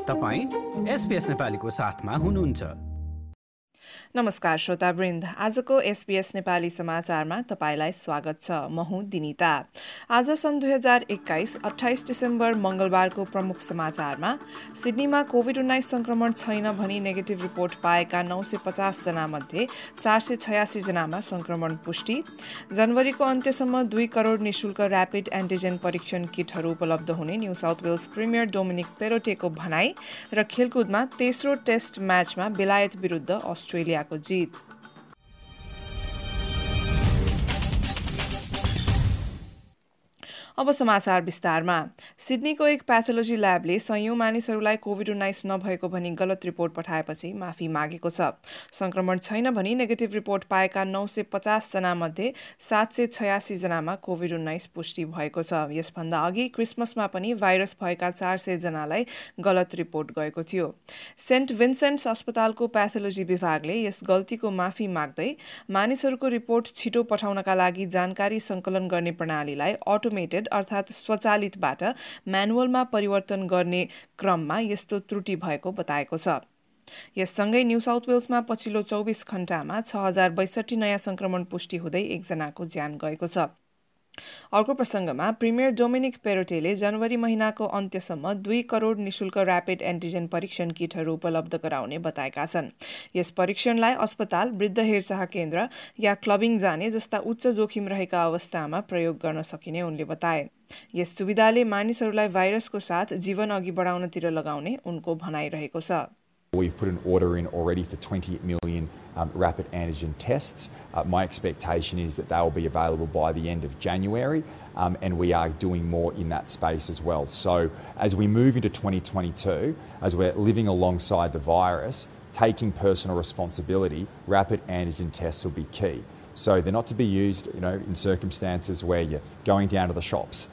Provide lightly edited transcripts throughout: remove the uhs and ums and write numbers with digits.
तपाईं SBS नेपालीको साथमा हुनुहुन्छ। नमस्कार श्रोतावृन्द, आजको SBS नेपाली समाचारमा तपाईलाई स्वागत छ। म हुँ दिनिता। आज सन् 2021 28 डिसेम्बर मंगलबारको प्रमुख समाचारमा सिडनीमा कोभिड-19 संक्रमण छैन भनी नेगेटिभ रिपोर्ट पाएका 950 जना मध्ये 486 जनामा संक्रमण पुष्टि, जनवरीको अन्त्यसम्म 2 करोड निशुल्क र्यापिड एन्टिजेन परीक्षण किटहरू उपलब्ध हुने New South Wales premier Dominic पेरोटेको भनाई र खेलकुदमा तेस्रो टेस्ट म्याचमा बेलायत विरुद्ध अस्ट्रेलियाको जीत। अब समाचार विस्तारमा। सिडनीको एक प्याथोलोजी ल्याबले सयौं मानिसहरूलाई कोभिड-19 नभएको भनी गलत रिपोर्ट पठाएपछि माफी मागेको छ। संक्रमण छैन भनी नेगेटिभ रिपोर्ट पाएका 950 जना मध्ये 786 जनामा कोभिड-19 पुष्टि भएको छ। यसभन्दा अघि क्रिसमसमा पनि भाइरस भएका 400 जनालाई गलत रिपोर्ट गएको थियो। सेन्ट विन्सेन्ट्स अस्पतालको प्याथोलोजी विभागले यस गल्तीको माफी माग्दै मानिसहरूको रिपोर्ट छिटो पठाउनका लागि जानकारी संकलन गर्ने प्रणालीलाई अटोमेटेड अर्थात् स्वचालितबाट म्यानुअलमा परिवर्तन गर्ने क्रममा यस्तो त्रुटि भएको बताएको छ। यससँगै न्यू साउथ वेल्समा पछिल्लो 24 घण्टामा 6062 नयाँ संक्रमण पुष्टि हुँदै एकजनाको ज्यान गएको छ। अर्को प्रसंगमा प्रिमियर डोमिनिक पेरोटेले जनवरी महिनाको अन्त्यसम्म 2 करोड निशुल्क र्यापिड एन्टिजेन परीक्षण किटहरू उपलब्ध गराउने बताएका छन्। यस परीक्षणलाई अस्पताल, वृद्ध हेरचाह केन्द्र या क्लबिङ जाने जस्ता उच्च जोखिम रहेका अवस्थामा प्रयोग गर्न सकिने उनले बताए। यस सुविधाले मानिसहरूलाई भाइरसको साथ जीवन अघि बढाउनतिर लगाउने उनको भनाइ रहेको छ। We've put an order in already for 20 million rapid antigen tests. My expectation is that they will be available by the end of January, and we are doing more in that space as well. So as we move into 2022, as we're living alongside the virus, taking personal responsibility, rapid antigen tests will be key. So they're not to be used, in circumstances where you're going down to the shops.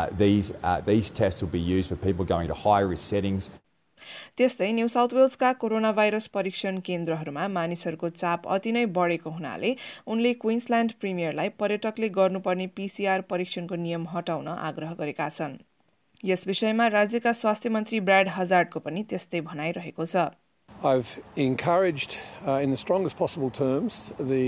These tests will be used for people going to high-risk settings. त्यस्तै New South वेल्सका corona virus परीक्षण केन्द्रहरूमा मानिसहरूको चाप अति नै बढेको हुनाले उनले क्वीन्सल्यान्ड प्रिमियरलाई पर्यटकले गर्नुपर्ने पीसीआर परीक्षणको नियम हटाउन आग्रह गरेका छन्। यस विषयमा राज्यका स्वास्थ्य मन्त्री ब्राड हजार्डको पनि त्यस्तै भनाइ रहेको छ। I've encouraged in the strongest possible terms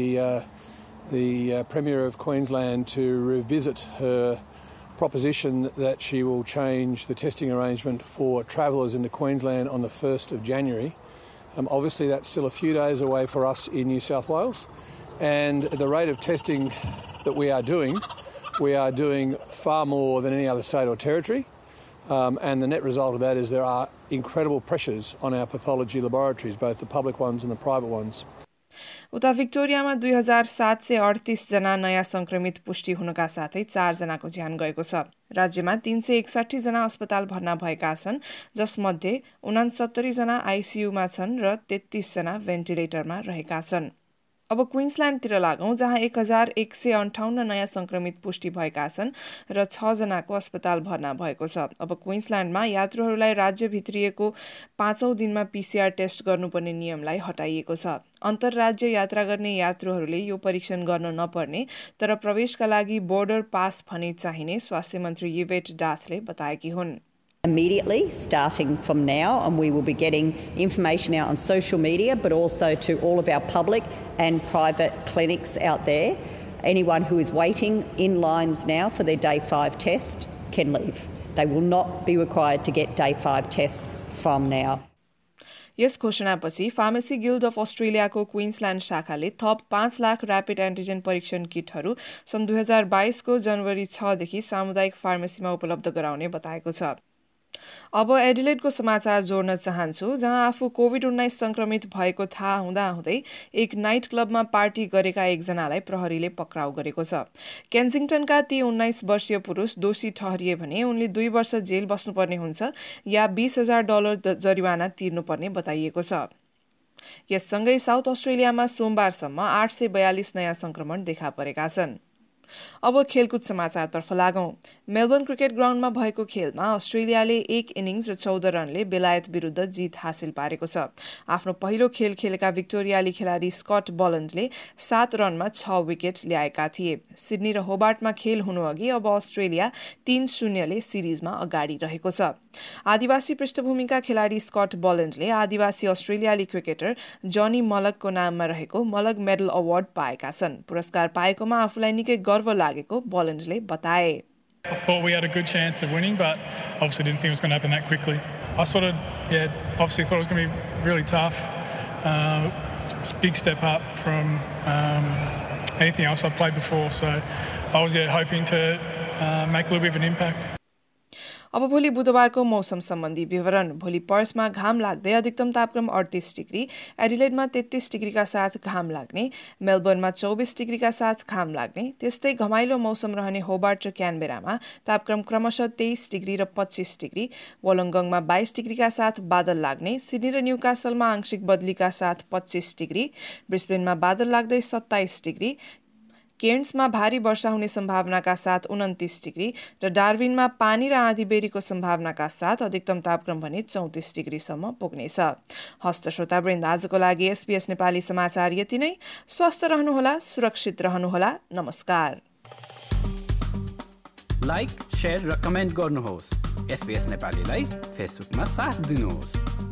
the Premier of Queensland to revisit her proposition that she will change the testing arrangement for travellers into Queensland on the 1st of January. Obviously that's still a few days away for us in New South Wales, and at the rate of testing that we are doing far more than any other state or territory, and the net result of that is there are incredible pressures on our pathology laboratories, both the public ones and the private ones. उता भिक्टोरियामा 2738 जना नयाँ संक्रमित पुष्टि हुनका साथै 4 जनाको ज्यान गएको छ। राज्यमा 361 जना अस्पताल भर्ना भएका छन्, जसमध्ये 69 जना आईसीयूमा छन् र 33 जना भेन्टिलेटरमा रहेका छन्। अब क्वीन्सल्यान्डतिर लागौं, जहाँ 1158 नयाँ संक्रमित पुष्टि भएका छन् र 6 जनाको अस्पताल भर्ना भएको छ। अब क्वीन्सल्यान्डमा यात्रुहरूलाई राज्य भित्रिएको 5औं दिनमा पीसीआर टेस्ट गर्नुपर्ने नियमलाई हटाइएको छ। अन्तर्राज्य यात्रा गर्ने यात्रुहरूले यो परीक्षण गर्न नपर्ने तर प्रवेशका लागि बोर्डर पास भने चाहिने स्वास्थ्य मन्त्री युवेट डाथले बताएकी हुन्। Immediately, starting from now, and we will be getting information out on social media, but also to all of our public and private clinics out there. Anyone who is waiting in lines now for their day 5 test can leave. They will not be required to get day 5 tests from now. यस घोषणापछि pharmacy guild of अस्ट्रेलियाको Queensland शाखाले थप 5 lakh rapid antigen परीक्षण किटहरू सन् 2022 को जनवरी 6 देखि सामुदायिक फार्मेसीमा उपलब्ध गराउने बताएको छ। अब एडिलेडको समाचार जोड्न चाहन्छु, जहाँ आफू कोभिड-19 संक्रमित भएको थाहा हुँदाहुँदै एक नाइट क्लबमा पार्टी गरेका एकजनालाई प्रहरीले पक्राउ गरेको छ। केन्सिङटनका ती 19 वर्षीय पुरुष दोषी ठहरिए भने उनले 2 वर्ष जेल बस्नुपर्ने हुन्छ या $20,000 जरिवाना तिर्नुपर्ने बताइएको छ। यससँगै साउथ अस्ट्रेलियामा सोमबारसम्म 842 नयाँ संक्रमण देखा परेका छन्। अब खेलकुद समाचारतर्फ लागौं। मेलबर्न क्रिकेट ग्राउन्डमा भएको खेलमा अस्ट्रेलियाले 1 इनिङ्स र 14 रनले बेलायत विरुद्ध जित हासिल पारेको छ। आफ्नो पहिलो खेल खेलेका विक्टोरियाली खेलाडी स्कट बलन्जले 7 रनमा 6 विकेट ल्याएका थिए। सिडनी र होबार्टमा खेल हुनुअघि अब अस्ट्रेलिया 3-0 ले सिरिजमा अगाडि रहेको छ। आदिवासी पृष्ठभूमिका खेलाडी स्कट बलन्जले आदिवासी अस्ट्रेलियाली क्रिकेटर जनी मलकको नाममा रहेको मलक मेडल अवार्ड पाएका छन्। पुरस्कार पाएकोमा आफूलाई निकै गर्व लागेको बलन्जले बताए। I thought we had a good chance of winning, but obviously didn't think it was going to happen that quickly. I obviously thought it was going to be really tough. It's a big step up from anything else I've played before, so I was hoping to make a little bit of an impact. अब भोलि बुधबारको मौसम सम्बन्धी विवरण। भोलि पर्थमा घाम लाग्दै अधिकतम तापक्रम 38 डिग्री, एडिलेडमा 33 डिग्रीका साथ घाम लाग्ने, मेलबर्नमा 24 डिग्रीका साथ घाम लाग्ने, त्यस्तै घमाइलो मौसम रहने होबार्ट र क्यानबेरामा तापक्रम क्रमशः 23 डिग्री र 25 डिग्री, वोलोङ्गङमा 22 डिग्रीका साथ बादल लाग्ने, सिडनी र न्युकासलमा आंशिक बदलीका साथ 25 डिग्री, ब्रिस्बेनमा बादल लाग्दै 27 डिग्री, केर्न्समा भारी वर्षा हुने सम्भावनाका साथ 29 डिग्री र डार्विनमा पानी र आँधीबेहरीको सम्भावनाका साथ अधिकतम तापक्रम भने 34 डिग्रीसम्म पुग्नेछ। हस्त श्रोतावृन्द, आजको लागि SBS नेपाली समाचार यति नै। स्वस्थ रहनुहोला, सुरक्षित रहनुहोला। नमस्कार। लाइक, शेयर र कमेन्ट गर्नुहोस्। SBS नेपालीलाई फेसबुकमा साथ दिनुहोस्।